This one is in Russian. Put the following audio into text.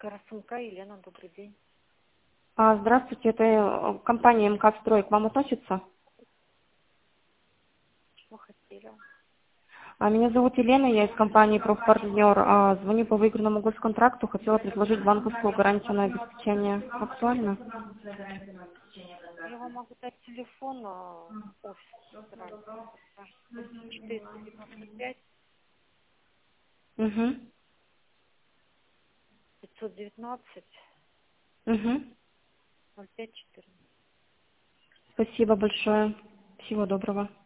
Карасунка Елена, добрый день. Здравствуйте, это компания МК «Строй» к вам относится? Что хотели? Меня зовут Елена, я из компании «Профпартнер». Звоню по выигранному госконтракту, хотела предложить банковскую гарантию на обеспечение. Актуально? Я вам могу дать телефон офиса. 495 Угу. 519 Угу. 0514. Спасибо большое. Всего доброго.